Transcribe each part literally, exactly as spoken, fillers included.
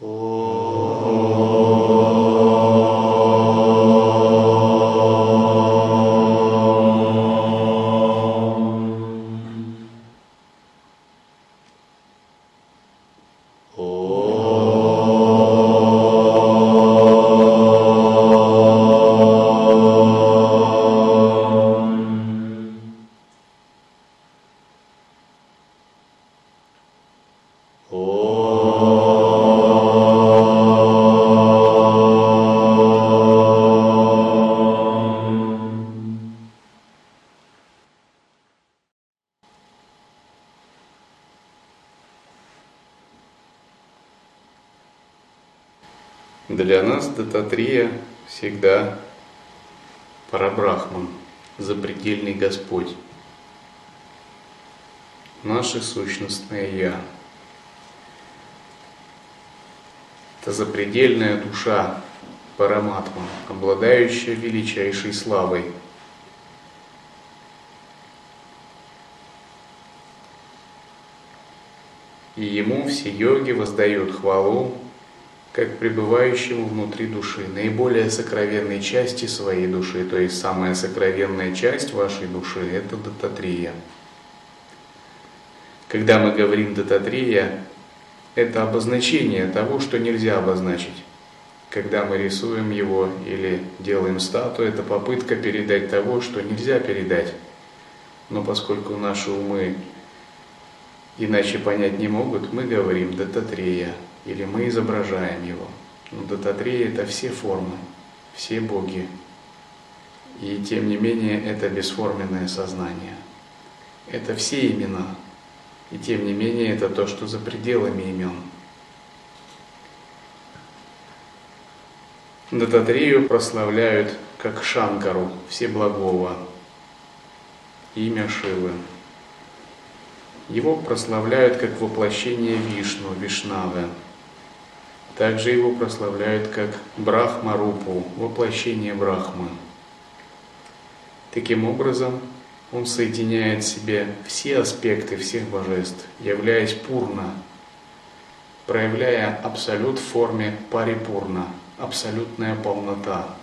Для нас Дататрия всегда Парабрахман, запредельный Господь, наше сущностное Я. Это запредельная душа Параматма, обладающая величайшей славой. И Ему все йоги воздают хвалу, как пребывающему внутри души, наиболее сокровенной части своей души, то есть самая сокровенная часть вашей души – это Дататрия. Когда мы говорим Дататрия, это обозначение того, что нельзя обозначить. Когда мы рисуем его или делаем статую, это попытка передать того, что нельзя передать. Но поскольку наши умы иначе понять не могут, мы говорим Дататрия. Или мы изображаем его. Но Дататрия – это все формы, все боги. И тем не менее, это бесформенное сознание. Это все имена. И тем не менее, это то, что за пределами имен. Дататрию прославляют как Шанкару, Всеблагого, имя Шивы. Его прославляют как воплощение Вишну, Вишнавы. Также его прославляют как Брахма-рупу, воплощение Брахмы. Таким образом, он соединяет в себе все аспекты всех божеств, являясь пурна, проявляя абсолют в форме парипурна, абсолютная полнота.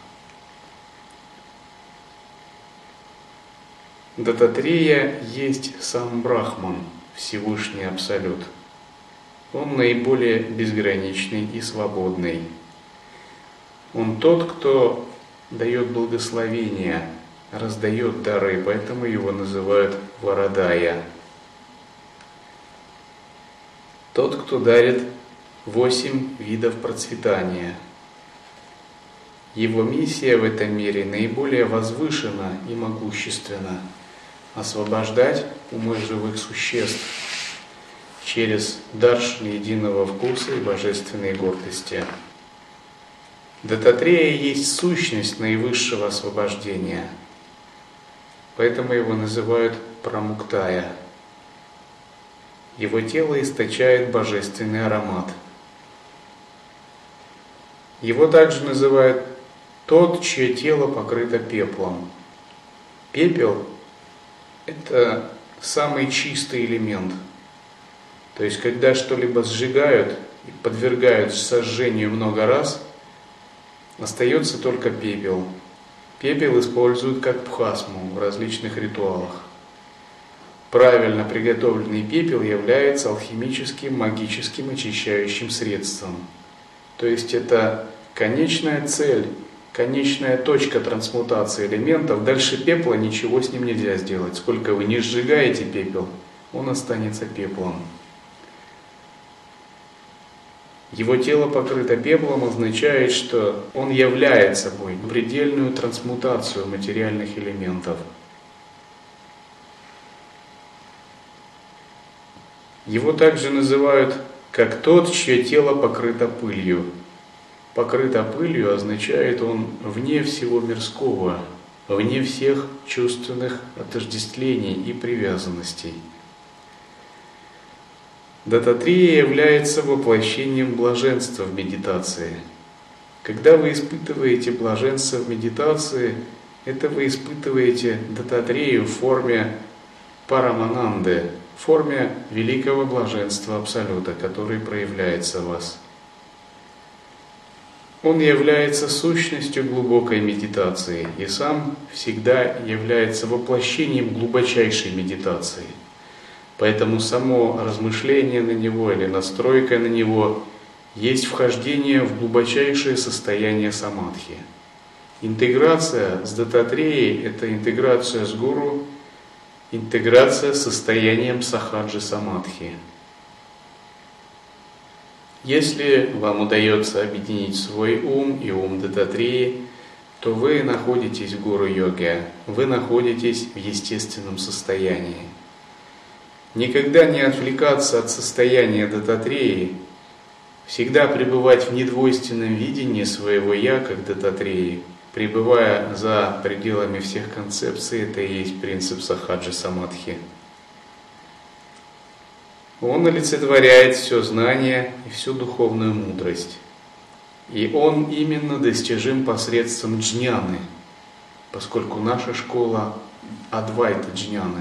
Дататрия есть сам Брахман, Всевышний Абсолют. Он наиболее безграничный и свободный. Он тот, кто дает благословения, раздает дары, поэтому его называют Варадая. Тот, кто дарит восемь видов процветания. Его миссия в этом мире наиболее возвышена и могущественна – освобождать умы живых существ через даршан единого вкуса и божественной гордости. Дататрея есть сущность наивысшего освобождения, поэтому его называют Прамуктая. Его тело источает божественный аромат. Его также называют тот, чье тело покрыто пеплом. Пепел – это самый чистый элемент. То есть, когда что-либо сжигают и подвергают сожжению много раз, остается только пепел. Пепел используют как бхасму в различных ритуалах. Правильно приготовленный пепел является алхимическим, магическим очищающим средством. То есть, это конечная цель, конечная точка трансмутации элементов. Дальше пепла ничего с ним нельзя сделать. Сколько вы не сжигаете пепел, он останется пеплом. Его тело покрыто пеплом означает, что он являет собой предельную трансмутацию материальных элементов. Его также называют как тот, чье тело покрыто пылью. Покрыто пылью означает, он вне всего мирского, вне всех чувственных отождествлений и привязанностей. Дататрия является воплощением блаженства в медитации. Когда вы испытываете блаженство в медитации, это вы испытываете Дататрию в форме Парамананды, в форме великого блаженства Абсолюта, который проявляется в вас. Он является сущностью глубокой медитации и сам всегда является воплощением глубочайшей медитации. Поэтому само размышление на него или настройка на него есть вхождение в глубочайшее состояние самадхи. Интеграция с Дататреей – это интеграция с гуру, интеграция с состоянием сахаджи самадхи. Если вам удается объединить свой ум и ум Дататреи, то вы находитесь в гуру-йоге, вы находитесь в естественном состоянии. Никогда не отвлекаться от состояния Дататреи, всегда пребывать в недвойственном видении своего «я» как Дататреи, пребывая за пределами всех концепций, это и есть принцип сахаджи самадхи. Он олицетворяет все знание и всю духовную мудрость. И он именно достижим посредством джняны, поскольку наша школа адвайта джняны.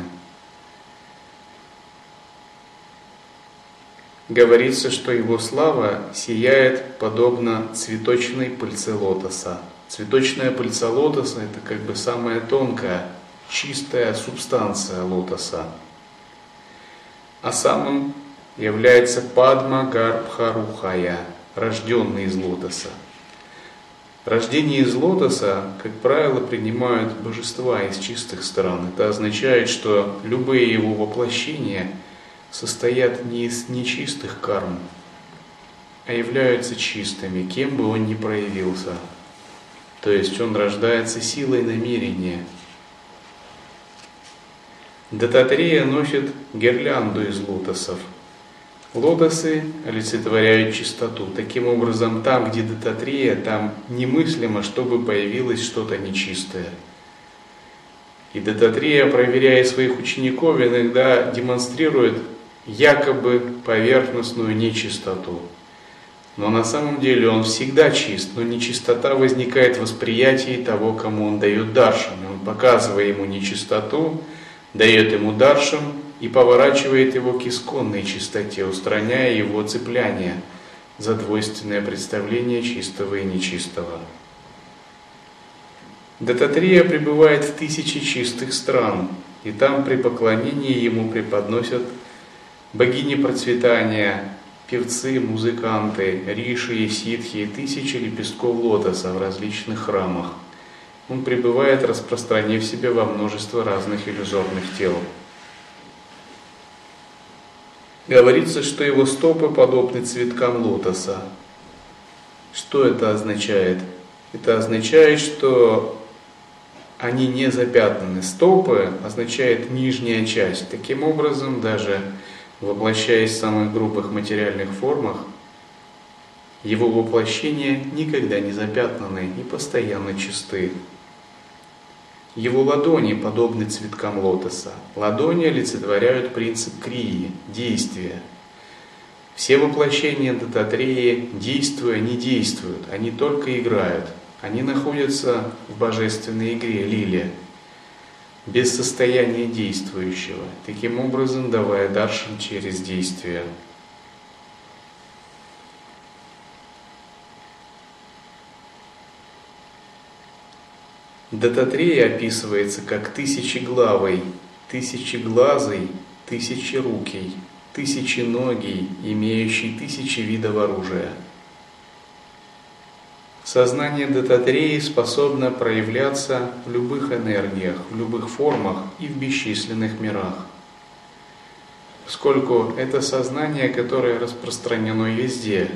Говорится, что его слава сияет подобно цветочной пыльце лотоса. Цветочная пыльца лотоса – это как бы самая тонкая, чистая субстанция лотоса. А самым является Падма Гарбхарухая, рожденный из лотоса. Рождение из лотоса, как правило, принимают божества из чистых сторон. Это означает, что любые его воплощения состоят не из нечистых карм, а являются чистыми, кем бы он ни проявился. То есть он рождается силой намерения. Дататрея носит гирлянду из лотосов. Лотосы олицетворяют чистоту. Таким образом, там, где Дататрея, там немыслимо, чтобы появилось что-то нечистое. И Дататрея, проверяя своих учеников, иногда демонстрирует якобы поверхностную нечистоту. Но на самом деле он всегда чист, но нечистота возникает в восприятии того, кому он дает даршан. Он, показывая ему нечистоту, дает ему даршан и поворачивает его к исконной чистоте, устраняя его цепляние за двойственное представление чистого и нечистого. Дататрея пребывает в тысячи чистых стран, и там при поклонении ему преподносят богини процветания, певцы, музыканты, риши и ситхи и тысячи лепестков лотоса в различных храмах. Он пребывает, распространив себя во множество разных иллюзорных тел. Говорится, что его стопы подобны цветкам лотоса. Что это означает? Это означает, что они не запятнаны. Стопы означает нижняя часть. Таким образом, даже воплощаясь в самых грубых материальных формах, его воплощения никогда не запятнаны и постоянно чисты. Его ладони подобны цветкам лотоса. Ладони олицетворяют принцип крии, действия. Все воплощения Дататреи, действуя, не действуют, они только играют. Они находятся в божественной игре лиле, без состояния действующего, таким образом давая даршан через действие. Дататрея описывается как тысячеглавый, тысячеглазый, тысячерукий, тысяченогий, имеющий тысячи видов оружия. Сознание Дататреи способно проявляться в любых энергиях, в любых формах и в бесчисленных мирах. Поскольку это сознание, которое распространено везде,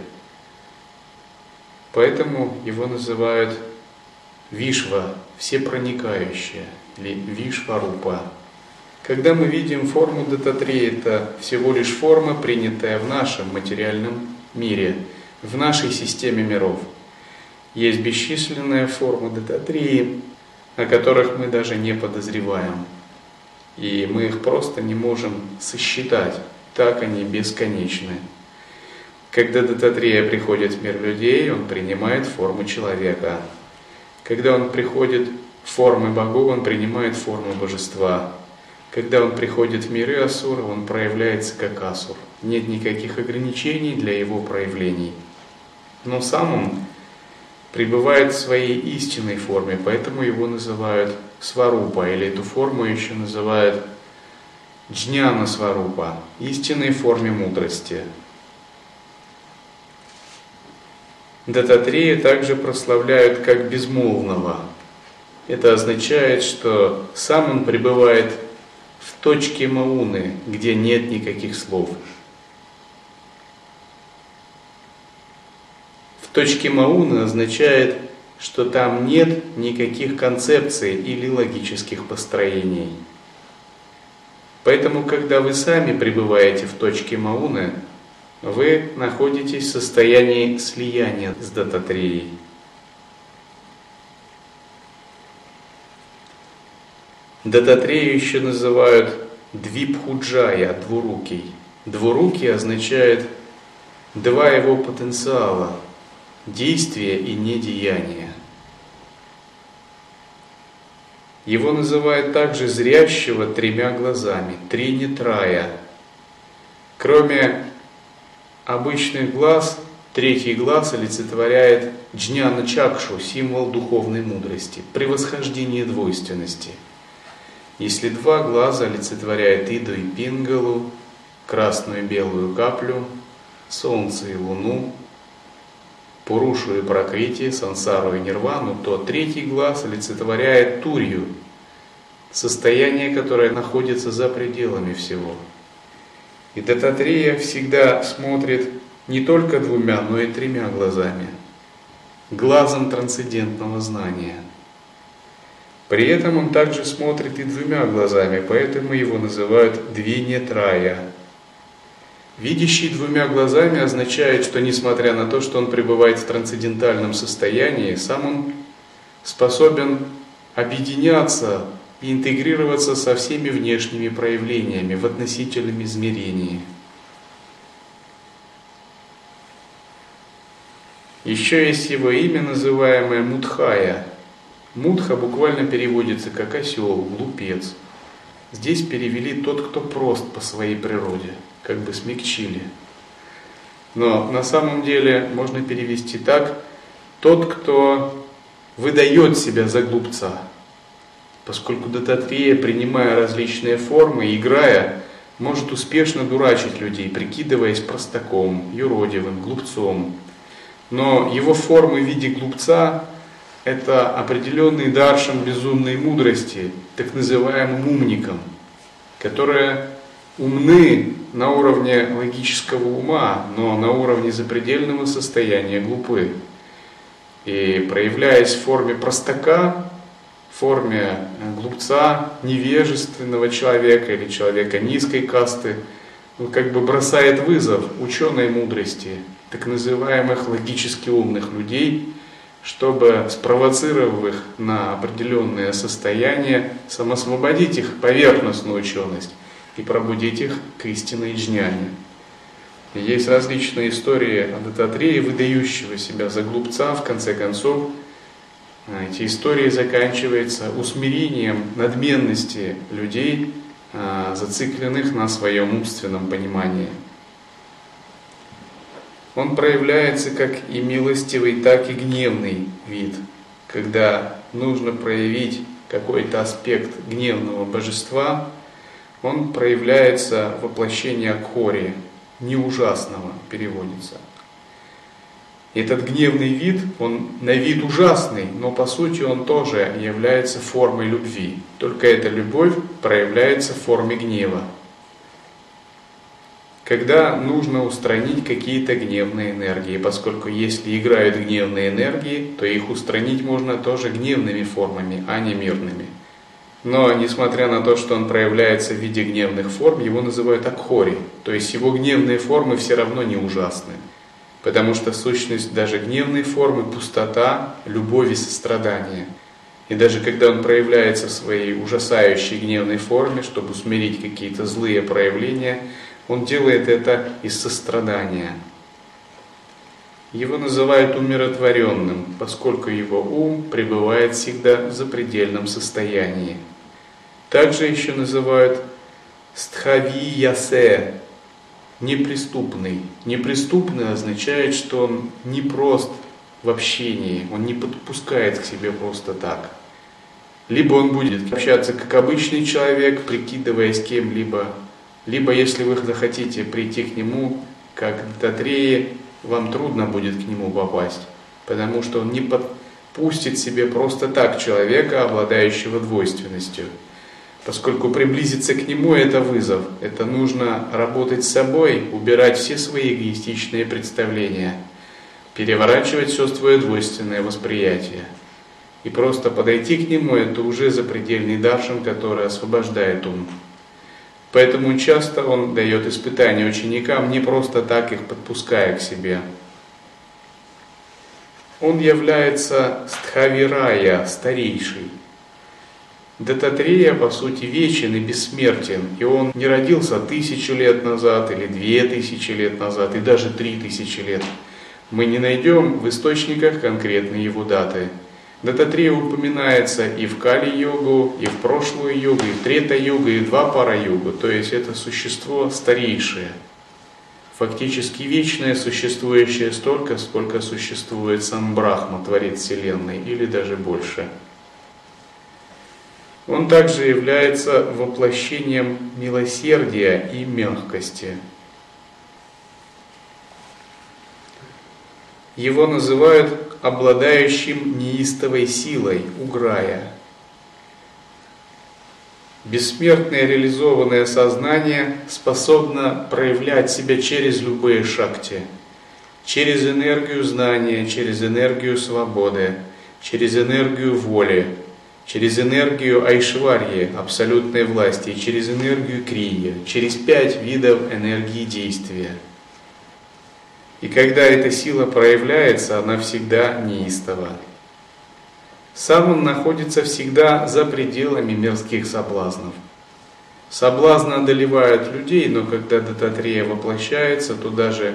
поэтому его называют Вишва, всепроникающее, или Вишварупа. Когда мы видим форму Дататреи, это всего лишь форма, принятая в нашем материальном мире, в нашей системе миров. Есть бесчисленная форма Дататреи, о которых мы даже не подозреваем. И мы их просто не можем сосчитать, так они бесконечны. Когда Дататрея приходит в мир людей, он принимает форму человека. Когда он приходит в формы богов, он принимает форму божества. Когда он приходит в миры асура, он проявляется как асур. Нет никаких ограничений для его проявлений. Но сам он пребывает в своей истинной форме, поэтому его называют сварупа, или эту форму еще называют джняна сварупа, истинной форме мудрости. Дататрея также прославляют как безмолвного. Это означает, что сам он пребывает в точке мауны, где нет никаких слов. В точке мауны означает, что там нет никаких концепций или логических построений. Поэтому, когда вы сами пребываете в точке мауны, вы находитесь в состоянии слияния с Дататреей. Дататрею еще называют Двипхуджая, двурукий. Двурукий означает два его потенциала – действие и недеяние. Его называют также зрящего тремя глазами, тринитрая. Кроме обычных глаз, третий глаз олицетворяет джняна чакшу, символ духовной мудрости, превосхождение двойственности. Если два глаза олицетворяют Иду и Пингалу, красную и белую каплю, солнце и луну, Пурушу и Пракрити, сансару и нирвану, то третий глаз олицетворяет Турью, состояние, которое находится за пределами всего. И Дататрея всегда смотрит не только двумя, но и тремя глазами, глазом трансцендентного знания. При этом он также смотрит и двумя глазами, поэтому его называют Двинетрая. Видящий двумя глазами означает, что несмотря на то, что он пребывает в трансцендентальном состоянии, сам он способен объединяться и интегрироваться со всеми внешними проявлениями в относительном измерении. Еще есть его имя, называемое Мудхая. Мудха буквально переводится как осел, глупец. Здесь перевели тот, кто прост по своей природе, как бы смягчили. Но на самом деле можно перевести так: тот, кто выдает себя за глупца. Поскольку Дататрея, принимая различные формы, играя, может успешно дурачить людей, прикидываясь простаком, юродивым, глупцом. Но его формы в виде глупца – это определенный даршан безумной мудрости, так называемым умникам, которые умны на уровне логического ума, но на уровне запредельного состояния глупы. И проявляясь в форме простака, в форме глупца, невежественного человека или человека низкой касты, он как бы бросает вызов ученой мудрости, так называемых логически умных людей, чтобы, спровоцировав их на определенное состояние, самосвободить их поверхностную ученость и пробудить их к истинной джняне. И есть различные истории о Дататрее, выдающего себя за глупца. В конце концов, эти истории заканчиваются усмирением надменности людей, зацикленных на своем умственном понимании. Он проявляется как и милостивый, так и гневный вид, когда нужно проявить какой-то аспект гневного божества, он проявляется воплощение Акхори, не ужасного переводится. Этот гневный вид, он на вид ужасный, но по сути он тоже является формой любви. Только эта любовь проявляется в форме гнева. Когда нужно устранить какие-то гневные энергии, поскольку если играют гневные энергии, то их устранить можно тоже гневными формами, а не мирными. Но, несмотря на то, что он проявляется в виде гневных форм, его называют Акхори, то есть его гневные формы все равно не ужасны. Потому что сущность даже гневной формы – пустота, любовь и сострадание. И даже когда он проявляется в своей ужасающей гневной форме, чтобы усмирить какие-то злые проявления, он делает это из сострадания. Его называют умиротворенным, поскольку его ум пребывает всегда в запредельном состоянии. Также еще называют стхавиясе, неприступный. Неприступный означает, что он не прост в общении, он не подпускает к себе просто так. Либо он будет общаться как обычный человек, прикидываясь кем-либо, либо если вы захотите прийти к нему, как к Дататрея, вам трудно будет к нему попасть, потому что он не подпустит себе просто так человека, обладающего двойственностью. Поскольку приблизиться к нему – это вызов, это нужно работать с собой, убирать все свои эгоистичные представления, переворачивать все свое двойственное восприятие. И просто подойти к нему – это уже запредельный даршан, который освобождает ум. Поэтому часто он дает испытания ученикам, не просто так их подпуская к себе. Он является стхавирая, старейший. Дататрея, по сути, вечен и бессмертен, и он не родился тысячу лет назад, или две тысячи лет назад, и даже три тысячи лет. Мы не найдем в источниках конкретные его даты. Дататрея упоминается и в Кали-йогу, и в прошлую йогу, и в Трета-йогу, и в Двапара-йогу, то есть это существо старейшее, фактически вечное, существующее столько, сколько существует сам Брахма, Творец Вселенной, или даже больше. Он также является воплощением милосердия и мягкости. Его называют обладающим неистовой силой, уграя. Бессмертное реализованное сознание способно проявлять себя через любые шакти, через энергию знания, через энергию свободы, через энергию воли, через энергию айшварьи, абсолютной власти, через энергию крия, через пять видов энергии действия. И когда эта сила проявляется, она всегда неистова. Сам он находится всегда за пределами мирских соблазнов. Соблазны одолевают людей, но когда Дататрея воплощается, то даже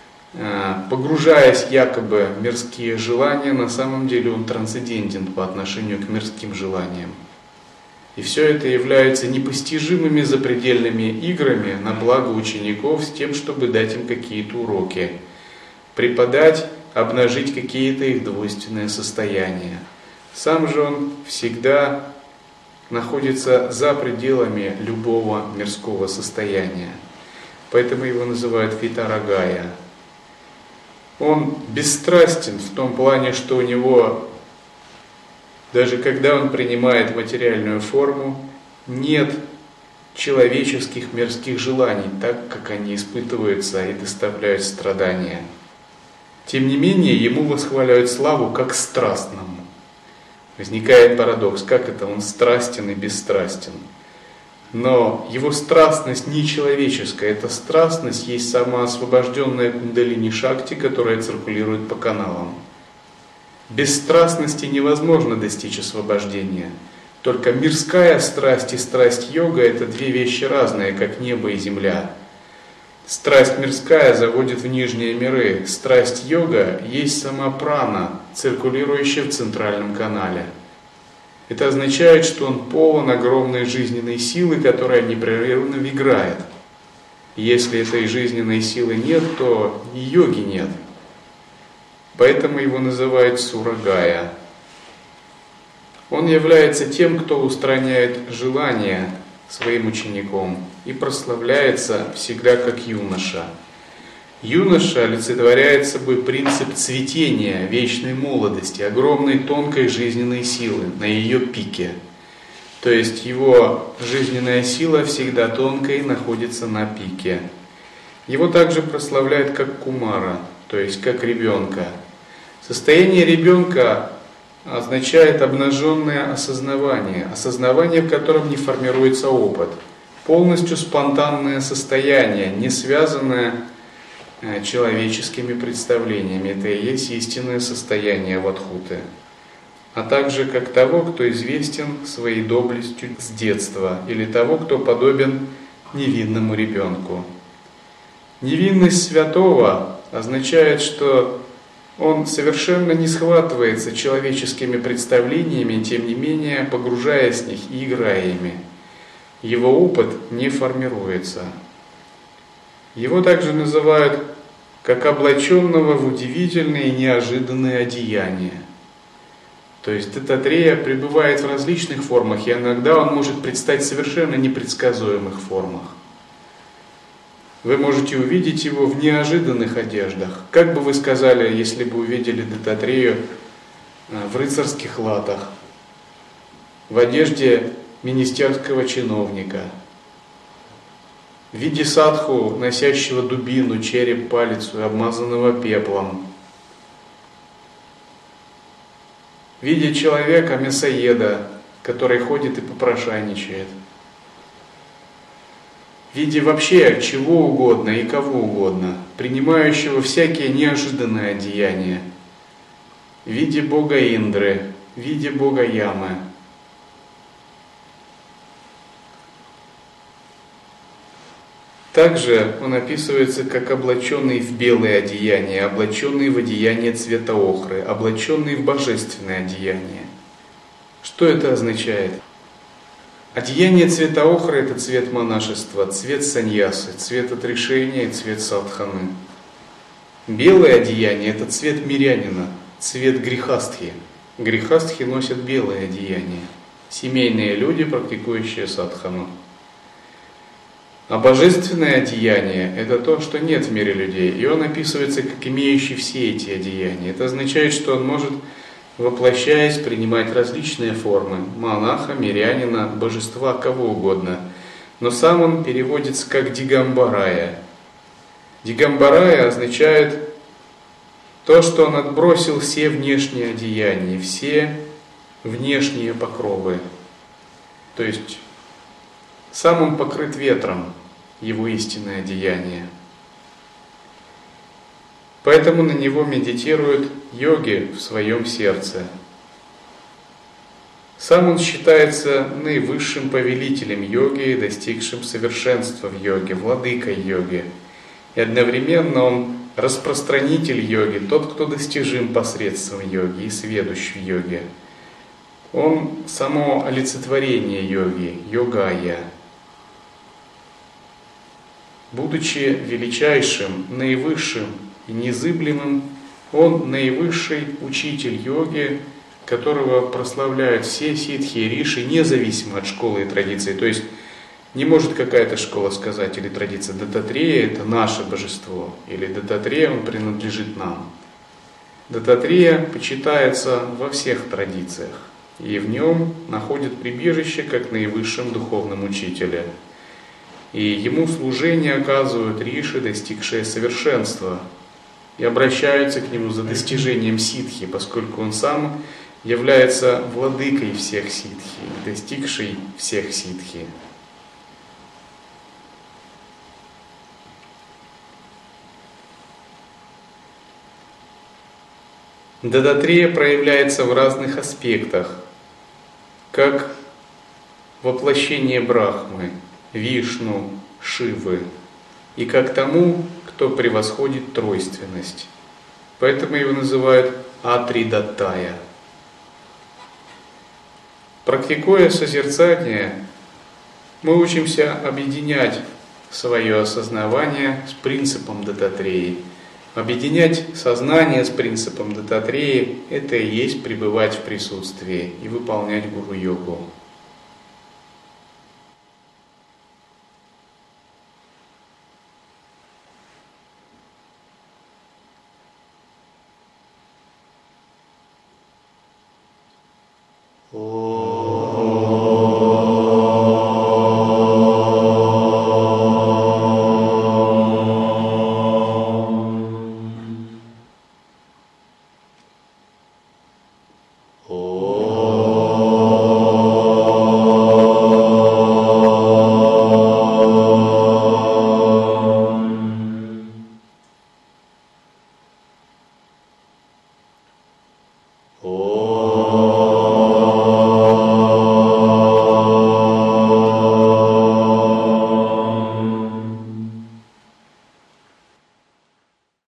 погружаясь якобы в мирские желания, на самом деле он трансцендентен по отношению к мирским желаниям. И все это является непостижимыми запредельными играми на благо учеников с тем, чтобы дать им какие-то уроки, преподать, обнажить какие-то их двойственные состояния. Сам же он всегда находится за пределами любого мирского состояния. Поэтому его называют Витарагая. Он бесстрастен в том плане, что у него, даже когда он принимает материальную форму, нет человеческих мирских желаний, так как они испытываются и доставляют страдания. Тем не менее, ему восхваляют славу как страстному. Возникает парадокс, как это он страстен и бесстрастен. Но его страстность не человеческая, эта страстность есть самоосвобожденная кундалини шакти, которая циркулирует по каналам. Без страстности невозможно достичь освобождения. Только мирская страсть и страсть йога – это две вещи разные, как небо и земля. Страсть мирская заводит в нижние миры, страсть йога есть сама прана, циркулирующая в центральном канале. Это означает, что он полон огромной жизненной силы, которая непрерывно играет. Если этой жизненной силы нет, то и йоги нет. Поэтому его называют Сурагая. Он является тем, кто устраняет желания своим учеником и прославляется всегда как юноша. Юноша олицетворяет собой принцип цветения, вечной молодости, огромной тонкой жизненной силы на ее пике. То есть его жизненная сила всегда тонкая и находится на пике. Его также прославляют как кумара, то есть как ребенка. Состояние ребенка означает обнаженное осознавание, осознавание, в котором не формируется опыт. Полностью спонтанное состояние, не связанное человеческими представлениями. Это и есть истинное состояние вадхуты. А также как того, кто известен своей доблестью с детства, или того, кто подобен невинному ребенку. Невинность святого означает, что он совершенно не схватывается человеческими представлениями, тем не менее, погружаясь в них и играя ими. Его опыт не формируется. Его также называют как облаченного в удивительные и неожиданные одеяния. То есть Дататрея пребывает в различных формах, и иногда он может предстать в совершенно непредсказуемых формах. Вы можете увидеть его в неожиданных одеждах. Как бы вы сказали, если бы увидели Дататрею в рыцарских латах, в одежде министерского чиновника, в виде садху, носящего дубину, череп, палицу и обмазанного пеплом, в виде человека, мясоеда, который ходит и попрошайничает, в виде вообще чего угодно и кого угодно, принимающего всякие неожиданные одеяния, в виде бога Индры, в виде бога Ямы. Также он описывается как облаченный в белые одеяния, облаченный в одеяние цвета охры, облаченный в божественное одеяние. Что это означает? Одеяние цвета охры – это цвет монашества, цвет саньясы, цвет отрешения и цвет садханы. Белое одеяние – это цвет мирянина, цвет грехастхи. Грехастхи носят белое одеяние. Семейные люди, практикующие садхану. А божественное одеяние – это то, что нет в мире людей. И он описывается как имеющий все эти одеяния. Это означает, что он может, воплощаясь, принимать различные формы – монаха, мирянина, божества, кого угодно. Но сам он переводится как Дигамбарая. Дигамбарая означает то, что он отбросил все внешние одеяния, все внешние покровы. То есть сам он покрыт ветром, его истинное одеяние. Поэтому на него медитируют йоги в своем сердце. Сам он считается наивысшим повелителем йоги, достигшим совершенства в йоге, владыкой йоги. И одновременно он распространитель йоги, тот, кто достижим посредством йоги и сведущ в йоге. Он само олицетворение йоги, йогая. Будучи величайшим, наивысшим и незыблемым, он наивысший учитель йоги, которого прославляют все ситхи и риши, независимо от школы и традиции. То есть не может какая-то школа сказать или традиция: Дататрея – это наше божество, или Дататрея, он принадлежит нам. Дататрея почитается во всех традициях, и в нем находят прибежище как наивысшем духовном учителе. И ему служение оказывают риши, достигшие совершенства, и обращаются к нему за достижением ситхи, поскольку он сам является владыкой всех ситхи, достигший всех ситхи. Дататрея проявляется в разных аспектах, как воплощение Брахмы, Вишну, Шивы, и как тому, кто превосходит тройственность. Поэтому его называют Атридаттая. Практикуя созерцание, мы учимся объединять свое осознавание с принципом Дататреи. Объединять сознание с принципом Дататреи – это и есть пребывать в присутствии и выполнять гуру-йогу. Oh.